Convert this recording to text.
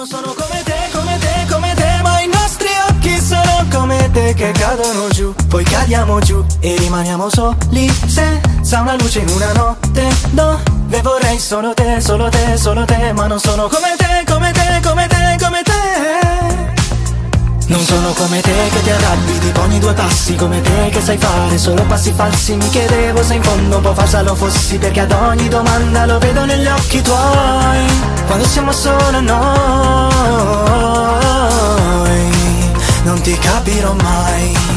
non sono come te, come te, come te, ma i nostri occhi sono come te che cadono giù, poi cadiamo giù e rimaniamo soli senza una luce in una notte dove vorrei solo te, solo te, solo te, ma non sono come te, come te, come te, come te. Non sono come te che ti arrabbi, ti poni due passi, come te che sai fare solo passi falsi. Mi chiedevo se in fondo un po' falsa lo fossi, perché ad ogni domanda lo vedo negli occhi tuoi. Quando siamo solo noi, non ti capirò mai.